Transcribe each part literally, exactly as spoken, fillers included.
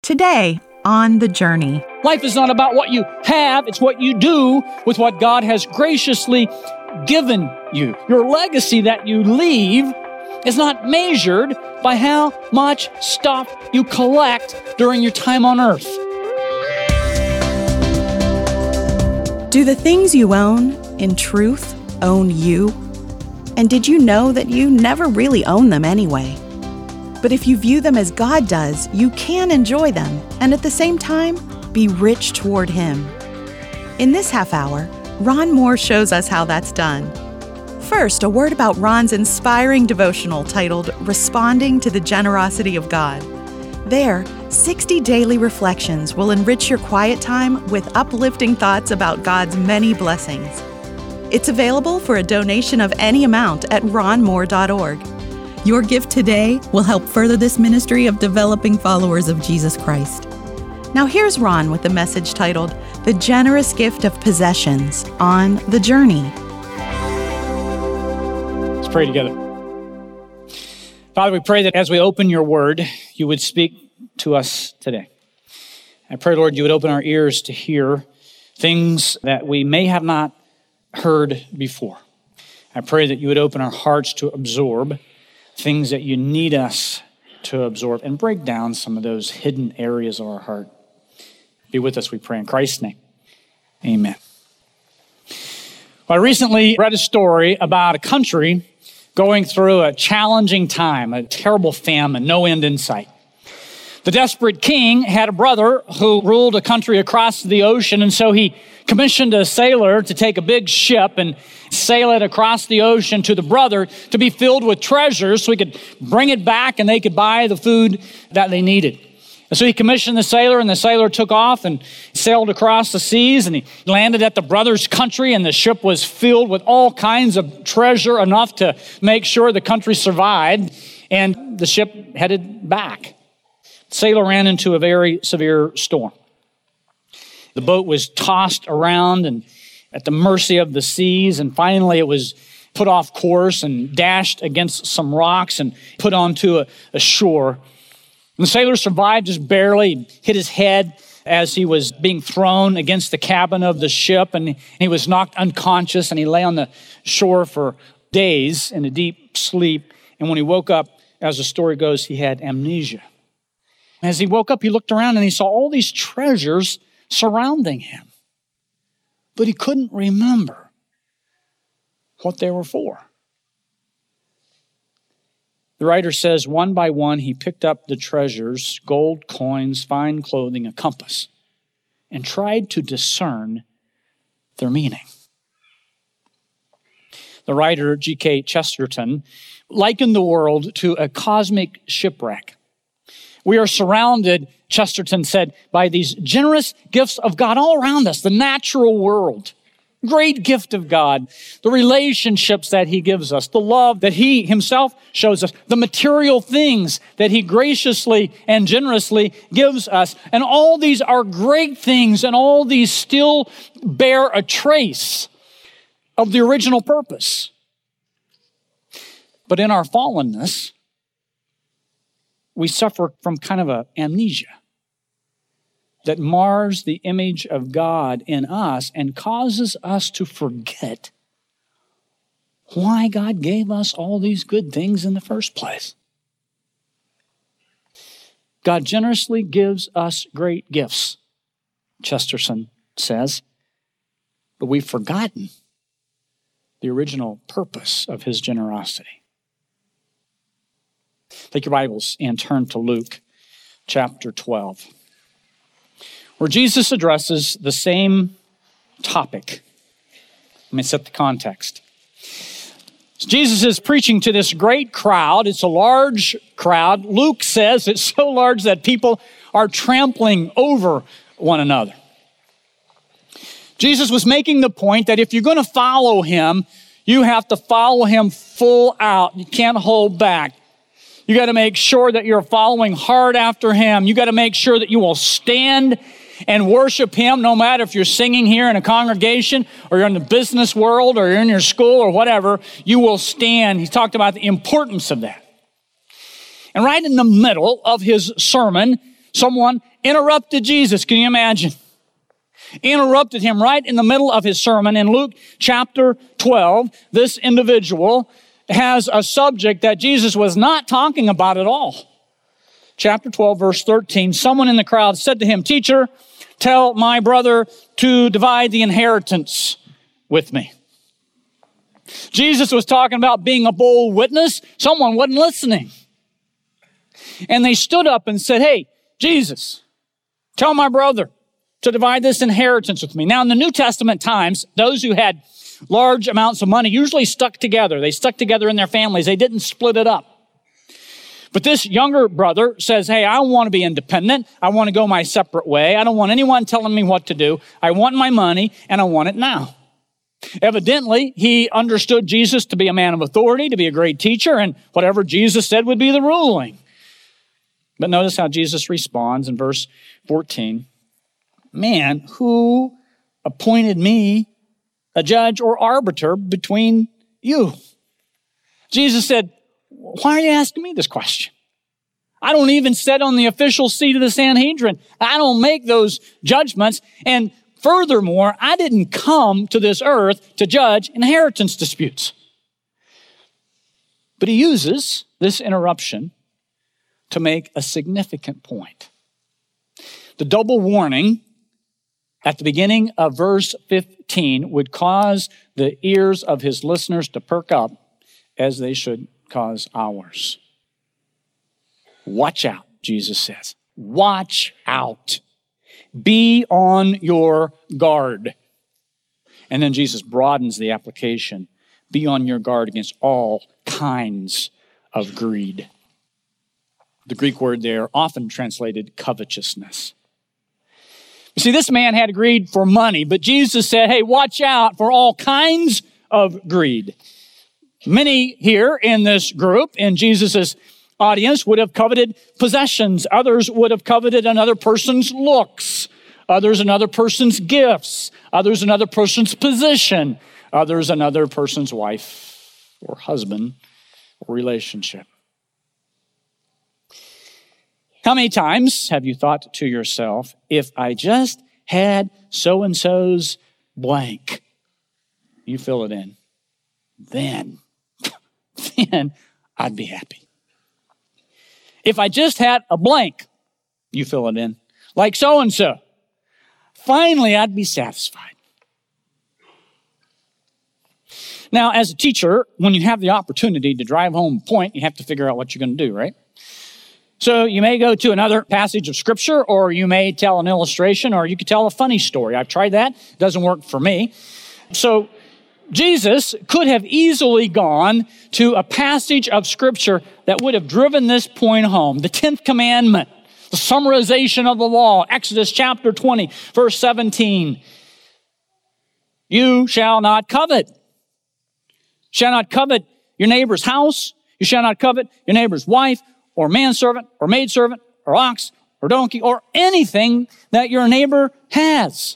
Today on The Journey. Life is not about what you have, it's what you do with what God has graciously given you. Your legacy that you leave is not measured by how much stuff you collect during your time on earth. Do the things you own, in truth, own you? And did you know that you never really own them anyway? But if you view them as God does, you can enjoy them and at the same time, be rich toward Him. In this half hour, Ron Moore shows us how that's done. First, a word about Ron's inspiring devotional titled Responding to the Generosity of God. There, sixty daily reflections will enrich your quiet time with uplifting thoughts about God's many blessings. It's available for a donation of any amount at ron moore dot org. Your gift today will help further this ministry of developing followers of Jesus Christ. Now here's Ron with the message titled The Generous Gift of Possessions on The Journey. Let's pray together. Father, we pray that as we open your word, you would speak to us today. I pray, Lord, you would open our ears to hear things that we may have not heard before. I pray that you would open our hearts to absorb things that you need us to absorb and break down some of those hidden areas of our heart. Be with us, we pray in Christ's name. Amen. Well, I recently read a story about a country going through a challenging time, a terrible famine, no end in sight. The desperate king had a brother who ruled a country across the ocean, and so he commissioned a sailor to take a big ship and sail it across the ocean to the brother to be filled with treasures so he could bring it back and they could buy the food that they needed. And so he commissioned the sailor, and the sailor took off and sailed across the seas, and he landed at the brother's country, and the ship was filled with all kinds of treasure, enough to make sure the country survived, and the ship headed back. The sailor ran into a very severe storm. The boat was tossed around and at the mercy of the seas, and finally it was put off course and dashed against some rocks and put onto a, a shore. And the sailor survived just barely, hit his head as he was being thrown against the cabin of the ship, and he was knocked unconscious, and he lay on the shore for days in a deep sleep. And when he woke up, as the story goes, he had amnesia. As he woke up, he looked around and he saw all these treasures surrounding him. But he couldn't remember what they were for. The writer says, one by one, he picked up the treasures, gold coins, fine clothing, a compass, and tried to discern their meaning. The writer, G K Chesterton, likened the world to a cosmic shipwreck. We are surrounded, Chesterton said, by these generous gifts of God all around us, the natural world. Great gift of God, the relationships that He gives us, the love that He Himself shows us, the material things that He graciously and generously gives us. And all these are great things, and all these still bear a trace of the original purpose. But in our fallenness, we suffer from kind of an amnesia that mars the image of God in us and causes us to forget why God gave us all these good things in the first place. God generously gives us great gifts, Chesterton says, but we've forgotten the original purpose of His generosity. Take your Bibles and turn to Luke chapter twelve, where Jesus addresses the same topic. Let me set the context. Jesus is preaching to this great crowd. It's a large crowd. Luke says it's so large that people are trampling over one another. Jesus was making the point that if you're going to follow Him, you have to follow Him full out. You can't hold back. You got to make sure that you're following hard after Him. You got to make sure that you will stand and worship Him, no matter if you're singing here in a congregation or you're in the business world or you're in your school or whatever, you will stand. He talked about the importance of that. And right in the middle of his sermon, someone interrupted Jesus. Can you imagine? Interrupted him right in the middle of his sermon. In Luke chapter twelve, this individual has a subject that Jesus was not talking about at all. Chapter twelve, verse thirteen, someone in the crowd said to him, "Teacher, tell my brother to divide the inheritance with me." Jesus was talking about being a bold witness. Someone wasn't listening. And they stood up and said, "Hey, Jesus, tell my brother to divide this inheritance with me." Now, in the New Testament times, those who had large amounts of money usually stuck together. They stuck together in their families. They didn't split it up. But this younger brother says, "Hey, I want to be independent. I want to go my separate way. I don't want anyone telling me what to do. I want my money, and I want it now." Evidently, he understood Jesus to be a man of authority, to be a great teacher, and whatever Jesus said would be the ruling. But notice how Jesus responds in verse fourteen. "Man, who appointed me a judge or arbiter between you?" Jesus said, "Why are you asking me this question? I don't even sit on the official seat of the Sanhedrin. I don't make those judgments. And furthermore, I didn't come to this earth to judge inheritance disputes." But he uses this interruption to make a significant point. The double warning at the beginning of verse fifteen would cause the ears of his listeners to perk up, as they should cause ours. Watch out, Jesus says. Watch out. Be on your guard. And then Jesus broadens the application. Be on your guard against all kinds of greed. The Greek word there, often translated covetousness. You see, this man had greed for money, but Jesus said, "Hey, watch out for all kinds of greed." Many here in this group, in Jesus' audience, would have coveted possessions. Others would have coveted another person's looks. Others another person's gifts. Others another person's position. Others another person's wife or husband or relationship. How many times have you thought to yourself, if I just had so-and-so's blank, you fill it in, then, then I'd be happy. If I just had a blank, you fill it in, like so-and-so, finally I'd be satisfied. Now, as a teacher, when you have the opportunity to drive home a point, you have to figure out what you're going to do, right? So you may go to another passage of Scripture, or you may tell an illustration, or you could tell a funny story. I've tried that. It doesn't work for me. So Jesus could have easily gone to a passage of Scripture that would have driven this point home. The tenth commandment, the summarization of the law, Exodus chapter twenty, verse seventeen. You shall not covet. Shall not covet your neighbor's house. You shall not covet your neighbor's wife, or manservant, or maidservant, or ox, or donkey, or anything that your neighbor has.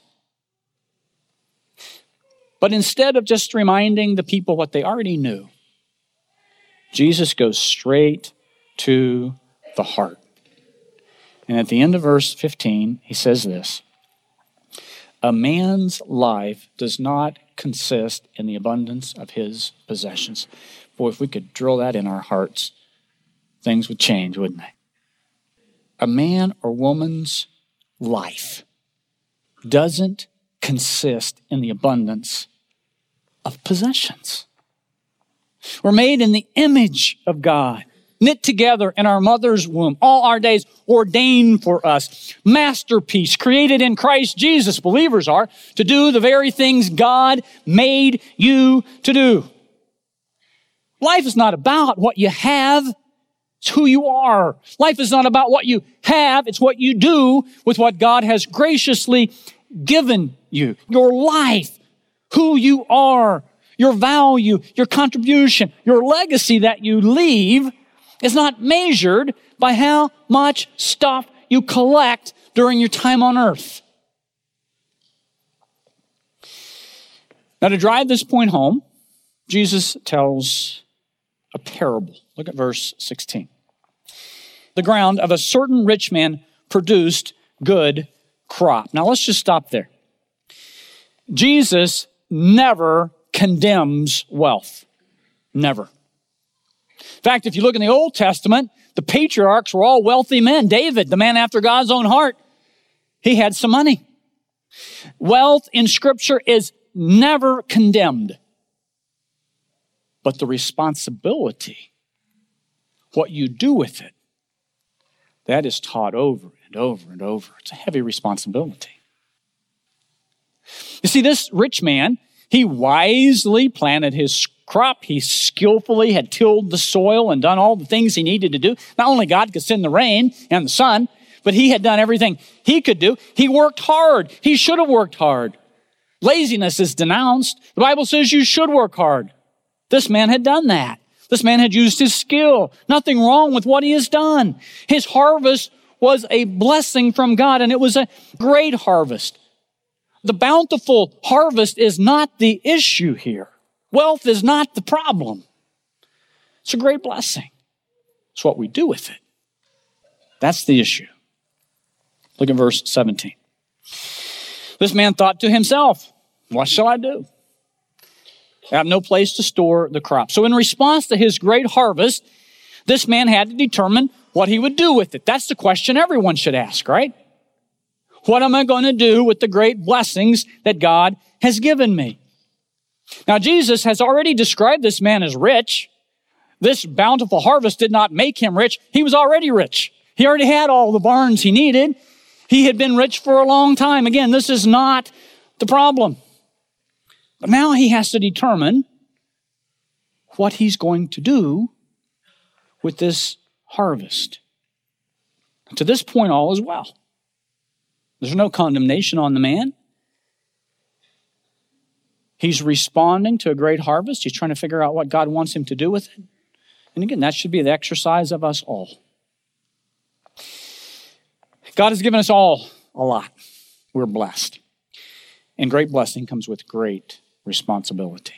But instead of just reminding the people what they already knew, Jesus goes straight to the heart. And at the end of verse fifteen, he says this: "A man's life does not consist in the abundance of his possessions." Boy, if we could drill that in our hearts, things would change, wouldn't they? A man or woman's life doesn't consist in the abundance of possessions. We're made in the image of God, knit together in our mother's womb, all our days ordained for us, masterpiece created in Christ Jesus, believers are, to do the very things God made you to do. Life is not about what you have. It's who you are. Life is not about what you have. It's what you do with what God has graciously given you. Your life, who you are, your value, your contribution, your legacy that you leave is not measured by how much stuff you collect during your time on earth. Now, to drive this point home, Jesus tells a parable. Look at verse sixteen. The ground of a certain rich man produced good crop. Now let's just stop there. Jesus never condemns wealth. Never. In fact, if you look in the Old Testament, the patriarchs were all wealthy men. David, the man after God's own heart, he had some money. Wealth in Scripture is never condemned. But the responsibility, what you do with it, that is taught over and over and over. It's a heavy responsibility. You see, this rich man, he wisely planted his crop. He skillfully had tilled the soil and done all the things he needed to do. Not only God could send the rain and the sun, but he had done everything he could do. He worked hard. He should have worked hard. Laziness is denounced. The Bible says you should work hard. This man had done that. This man had used his skill. Nothing wrong with what he has done. His harvest was a blessing from God, and it was a great harvest. The bountiful harvest is not the issue here. Wealth is not the problem. It's a great blessing. It's what we do with it. That's the issue. Look at verse seventeen. This man thought to himself, what shall I do? I have no place to store the crop. So in response to his great harvest, this man had to determine what he would do with it. That's the question everyone should ask, right? What am I going to do with the great blessings that God has given me? Now, Jesus has already described this man as rich. This bountiful harvest did not make him rich. He was already rich. He already had all the barns he needed. He had been rich for a long time. Again, this is not the problem. But now he has to determine what he's going to do with this harvest. To this point, all is well. There's no condemnation on the man. He's responding to a great harvest. He's trying to figure out what God wants him to do with it. And again, that should be the exercise of us all. God has given us all a lot. We're blessed. And great blessing comes with great responsibility.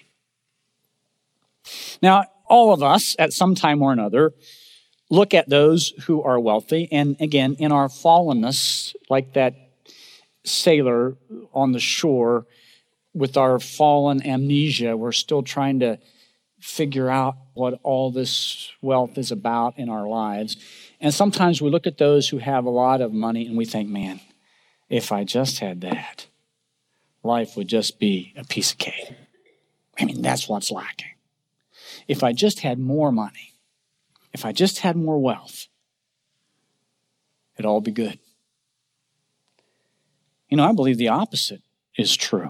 Now, all of us, at some time or another, look at those who are wealthy. And again, in our fallenness, like that sailor on the shore, with our fallen amnesia, we're still trying to figure out what all this wealth is about in our lives. And sometimes we look at those who have a lot of money and we think, man, if I just had that, life would just be a piece of cake. I mean, that's what's lacking. If I just had more money, if I just had more wealth, it'd all be good. You know, I believe the opposite is true.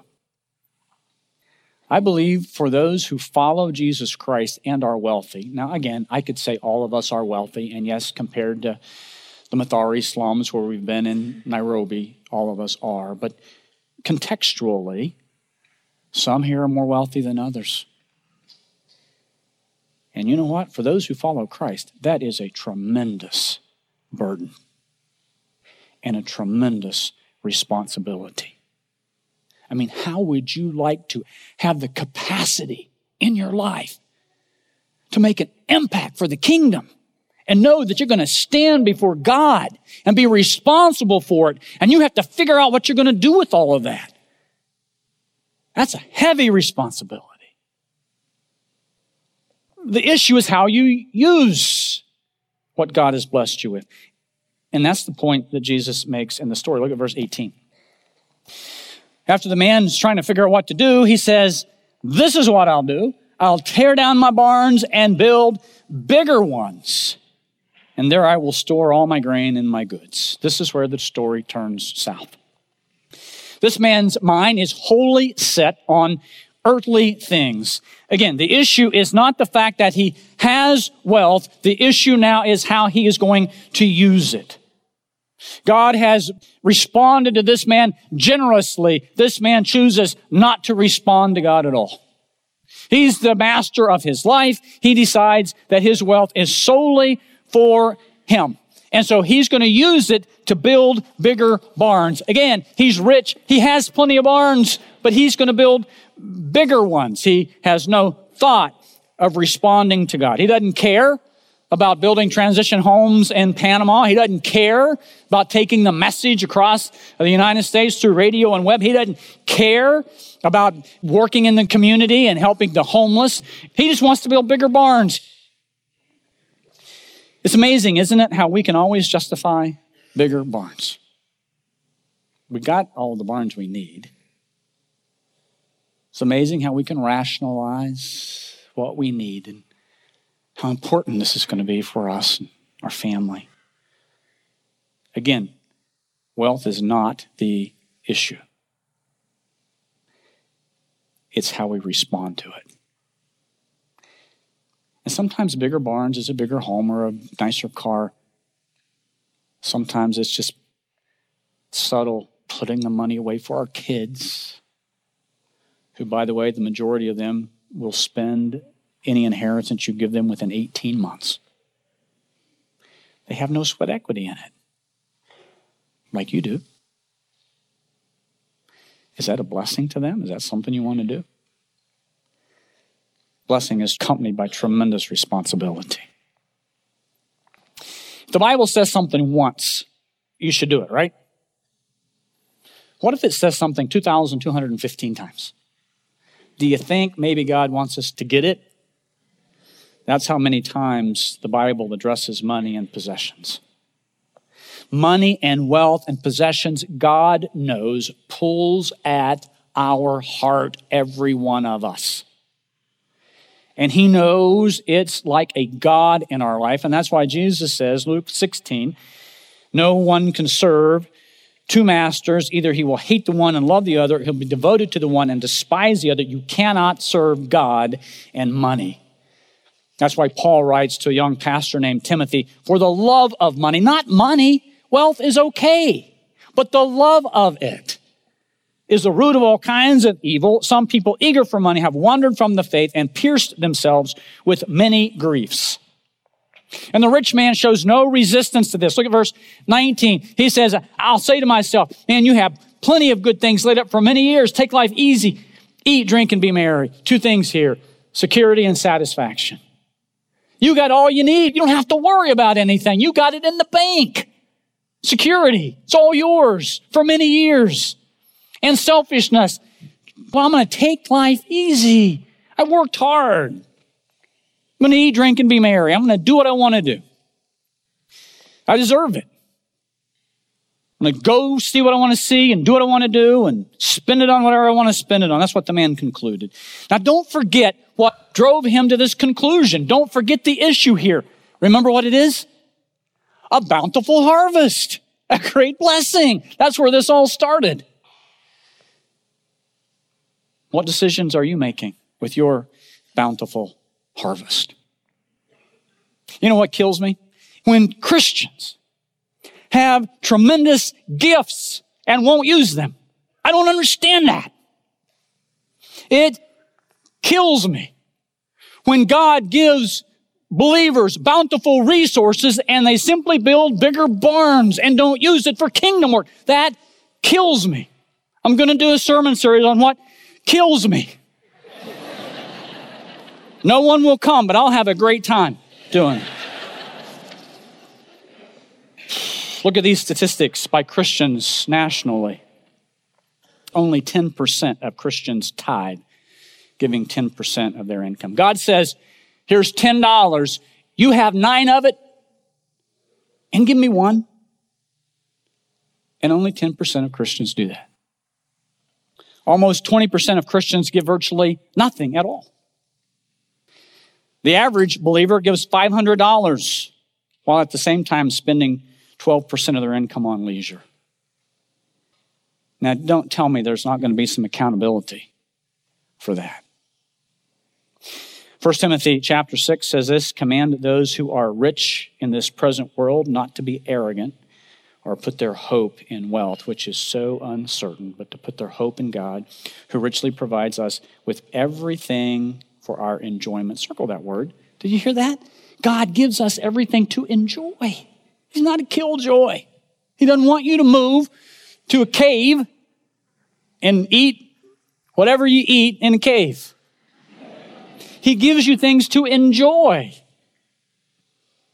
I believe for those who follow Jesus Christ and are wealthy, now again, I could say all of us are wealthy, and yes, compared to the Mathare slums where we've been in Nairobi, all of us are, but contextually, some here are more wealthy than others. And you know what? For those who follow Christ, that is a tremendous burden and a tremendous responsibility. I mean, how would you like to have the capacity in your life to make an impact for the kingdom and know that you're going to stand before God and be responsible for it, and you have to figure out what you're going to do with all of that? That's a heavy responsibility. The issue is how you use what God has blessed you with. And that's the point that Jesus makes in the story. Look at verse eighteen. After the man is trying to figure out what to do, he says, this is what I'll do. I'll tear down my barns and build bigger ones. And there I will store all my grain and my goods. This is where the story turns south. This man's mind is wholly set on earthly things. Again, the issue is not the fact that he has wealth. The issue now is how he is going to use it. God has responded to this man generously. This man chooses not to respond to God at all. He's the master of his life. He decides that his wealth is solely for him. And so he's going to use it to build bigger barns. Again, he's rich. He has plenty of barns, but he's going to build bigger ones. He has no thought of responding to God. He doesn't care about building transition homes in Panama. He doesn't care about taking the message across the United States through radio and web. He doesn't care about working in the community and helping the homeless. He just wants to build bigger barns. It's amazing, isn't it, how we can always justify bigger barns. We got all the barns we need. It's amazing how we can rationalize what we need and how important this is going to be for us and our family. Again, wealth is not the issue. It's how we respond to it. And sometimes bigger barns is a bigger home or a nicer car. Sometimes it's just subtle putting the money away for our kids, who, by the way, the majority of them will spend any inheritance you give them within eighteen months. They have no sweat equity in it, like you do. Is that a blessing to them? Is that something you want to do? Blessing is accompanied by tremendous responsibility. If the Bible says something once, you should do it, right? What if it says something two thousand two hundred fifteen times? Do you think maybe God wants us to get it? That's how many times the Bible addresses money and possessions. Money and wealth and possessions, God knows, pulls at our heart, every one of us. And he knows it's like a God in our life. And that's why Jesus says, Luke sixteen, no one can serve two masters. Either he will hate the one and love the other, he'll be devoted to the one and despise the other. You cannot serve God and money. That's why Paul writes to a young pastor named Timothy, for the love of money, not money, wealth is okay, but the love of it is the root of all kinds of evil. Some people eager for money have wandered from the faith and pierced themselves with many griefs. And the rich man shows no resistance to this. Look at verse nineteen. He says, I'll say to myself, man, you have plenty of good things laid up for many years. Take life easy. Eat, drink, and be merry. Two things here, security and satisfaction. You got all you need. You don't have to worry about anything. You got it in the bank. Security. It's all yours for many years. And selfishness. Well, I'm going to take life easy. I worked hard. I'm going to eat, drink, and be merry. I'm going to do what I want to do. I deserve it. I'm going to go see what I want to see and do what I want to do and spend it on whatever I want to spend it on. That's what the man concluded. Now, don't forget what drove him to this conclusion. Don't forget the issue here. Remember what it is? A bountiful harvest. A great blessing. That's where this all started. What decisions are you making with your bountiful harvest? You know what kills me? When Christians have tremendous gifts and won't use them. I don't understand that. It kills me when God gives believers bountiful resources and they simply build bigger barns and don't use it for kingdom work. That kills me. I'm going to do a sermon series on what kills me. No one will come, but I'll have a great time doing it. Look at these statistics by Christians nationally. Only ten percent of Christians tithe, giving ten percent of their income. God says, here's ten dollars. You have nine of it, and give me one. And only ten percent of Christians do that. Almost twenty percent of Christians give virtually nothing at all. The average believer gives five hundred dollars, while at the same time spending twelve percent of their income on leisure. Now, don't tell me there's not going to be some accountability for that. First Timothy chapter six says this, command those who are rich in this present world not to be arrogant or put their hope in wealth, which is so uncertain, but to put their hope in God, who richly provides us with everything for our enjoyment. Circle that word. Did you hear that? God gives us everything to enjoy. He's not a killjoy. He doesn't want you to move to a cave and eat whatever you eat in a cave. He gives you things to enjoy.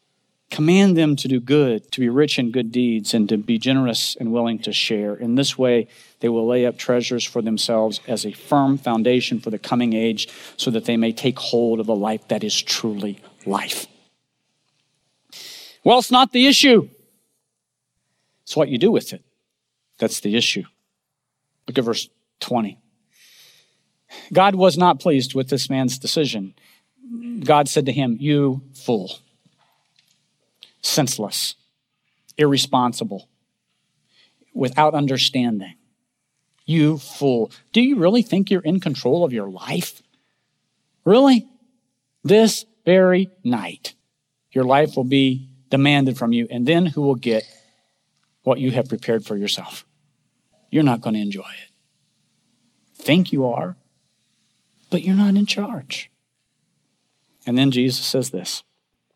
Command them to do good, to be rich in good deeds, and to be generous and willing to share. In this way, they will lay up treasures for themselves as a firm foundation for the coming age, so that they may take hold of the life that is truly life. Wealth's not the issue. It's what you do with it. That's the issue. Look at verse twenty. God was not pleased with this man's decision. God said to him, "You fool, senseless, irresponsible, without understanding. You fool. Do you really think you're in control of your life? Really? This very night, your life will be demanded from you, and then who will get what you have prepared for yourself? You're not going to enjoy it. Think you are, but you're not in charge." And then Jesus says this.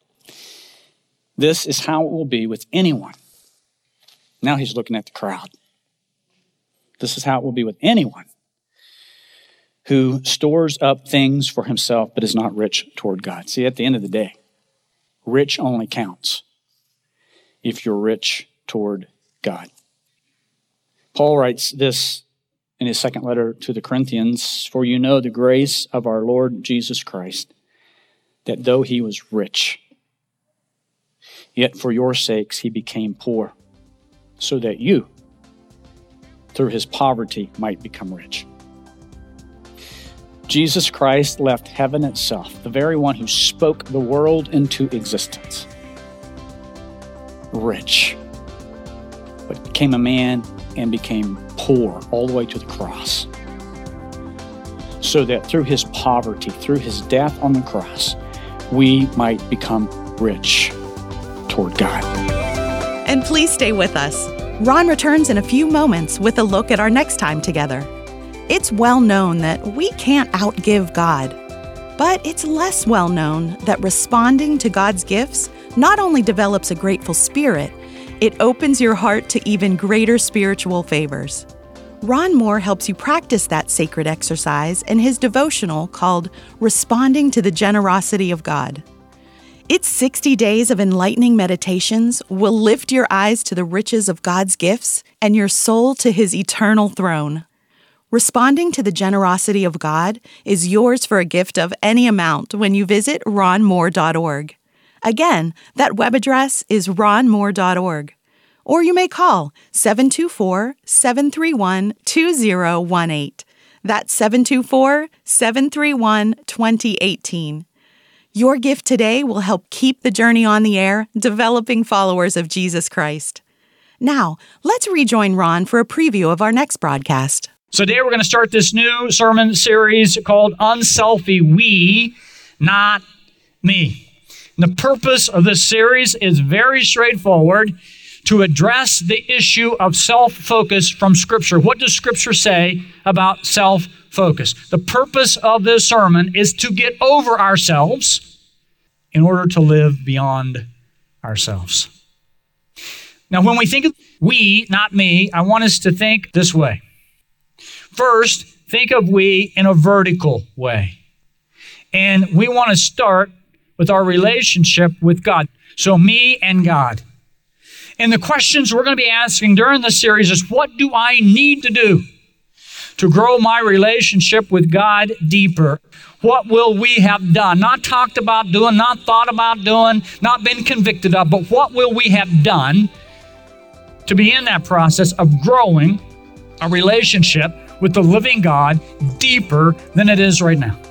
This is how it will be with anyone. Now he's looking at the crowd. This is how it will be with anyone who stores up things for himself but is not rich toward God. See, at the end of the day, rich only counts if you're rich toward God. Paul writes this in his second letter to the Corinthians, "For you know the grace of our Lord Jesus Christ, that though he was rich, yet for your sakes he became poor, so that you, through his poverty, might become rich." Jesus Christ left heaven itself, the very one who spoke the world into existence, rich, but became a man and became poor all the way to the cross, so that through his poverty, through his death on the cross, we might become rich toward God. And please stay with us. Ron returns in a few moments with a look at our next time together. It's well known that we can't outgive God, but it's less well known that responding to God's gifts not only develops a grateful spirit, it opens your heart to even greater spiritual favors. Ron Moore helps you practice that sacred exercise in his devotional called Responding to the Generosity of God. Its sixty days of enlightening meditations will lift your eyes to the riches of God's gifts and your soul to his eternal throne. Responding to the Generosity of God is yours for a gift of any amount when you visit ron moore dot org. Again, that web address is ron moore dot org. Or you may call seven two four, seven three one, two zero one eight. That's seven two four, seven three one, two zero one eight. Your gift today will help keep the journey on the air, developing followers of Jesus Christ. Now, let's rejoin Ron for a preview of our next broadcast. So today we're going to start this new sermon series called Unselfie, We, Not Me. And the purpose of this series is very straightforward: to address the issue of self-focus from Scripture. What does Scripture say about self-focus? The purpose of this sermon is to get over ourselves in order to live beyond ourselves. Now, when we think of we, not me, I want us to think this way. First, think of we in a vertical way. And we want to start with our relationship with God. So me and God. And the questions we're going to be asking during this series is, what do I need to do to grow my relationship with God deeper? What will we have done? Not talked about doing, not thought about doing, not been convicted of, but what will we have done to be in that process of growing a relationship with the living God deeper than it is right now?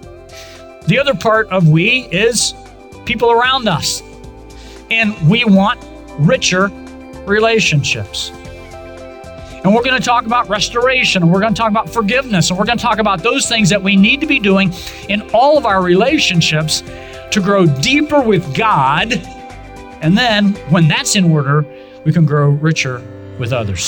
The other part of we is people around us. And we want richer relationships. And we're going to talk about restoration, and we're going to talk about forgiveness, and we're going to talk about those things that we need to be doing in all of our relationships to grow deeper with God. And then, when that's in order, we can grow richer with others.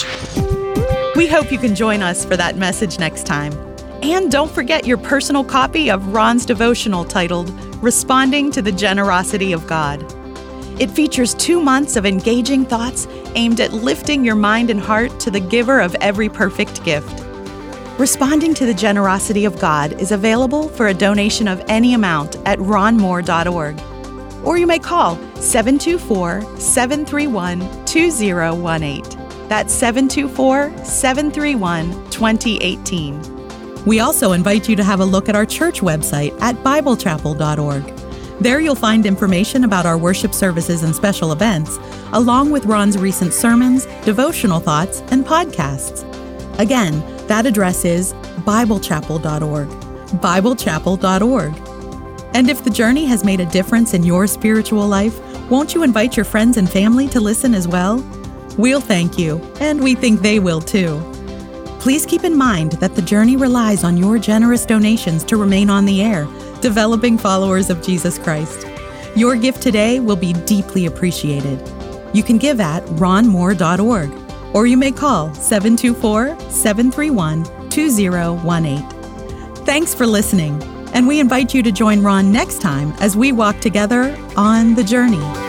We hope you can join us for that message next time. And don't forget your personal copy of Ron's devotional titled Responding to the Generosity of God. It features two months of engaging thoughts aimed at lifting your mind and heart to the giver of every perfect gift. Responding to the Generosity of God is available for a donation of any amount at ron moore dot org. or you may call seven two four, seven three one, two zero one eight. That's seven two four, seven three one, two zero one eight. We also invite you to have a look at our church website at bible chapel dot org. There you'll find information about our worship services and special events, along with Ron's recent sermons, devotional thoughts, and podcasts. Again, that address is bible chapel dot org. bible chapel dot org. And if the journey has made a difference in your spiritual life, won't you invite your friends and family to listen as well? We'll thank you, and we think they will too. Please keep in mind that the journey relies on your generous donations to remain on the air, developing followers of Jesus Christ. Your gift today will be deeply appreciated. You can give at ron moore dot org, or you may call seven two four, seven three one, two zero one eight. Thanks for listening, and we invite you to join Ron next time as we walk together on the journey.